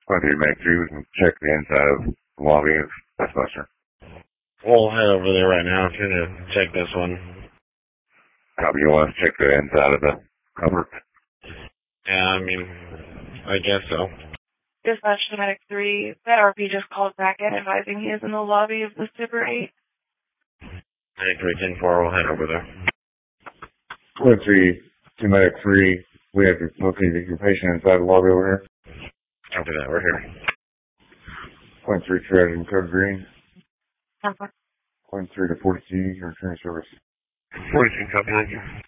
Going through Mag 3, we can check the inside of the lobby of Westbuster. We'll head over there right now to check this one. Copy, you want to check the inside of the cover? Yeah, I mean, I guess so. Dispatch to Medic 3, that RP just called back in advising he is in the lobby of the Super 8. Medic 310-4, we'll head over there. Point 3 to Medic 3, we have to locate your patient inside the lobby over here. After that, we're here. Point 3 triage in code green. Okay. Point 3 to 40C, your return service. 40C, copy, thank you.